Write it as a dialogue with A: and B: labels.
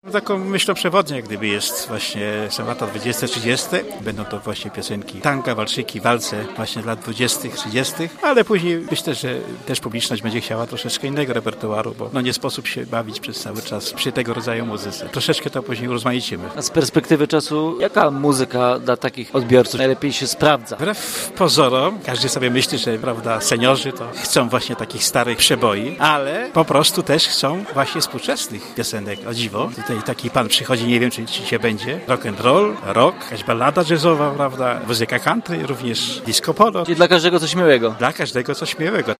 A: Taką myślą przewodnią, jak gdyby jest właśnie są lata 20-30. Będą to właśnie piosenki tanga, walszyki, walce właśnie lat 20., 30., ale później myślę, że też publiczność będzie chciała troszeczkę innego repertuaru, bo nie sposób się bawić przez cały czas przy tego rodzaju muzyce. Troszeczkę to później urozmaicimy.
B: A z perspektywy czasu, jaka muzyka dla takich odbiorców najlepiej się sprawdza?
A: Wbrew pozorom, każdy sobie myśli, że prawda, seniorzy to chcą właśnie takich starych przeboi, ale po prostu też chcą właśnie współczesnych piosenek. O dziwo, tutaj taki pan przychodzi, nie wiem, czy się będzie. Rock and roll, rock, jakaś ballada jazzowa, prawda, muzyka country, również disco polo.
B: Czyli dla każdego coś miłego.
A: Dla każdego coś miłego.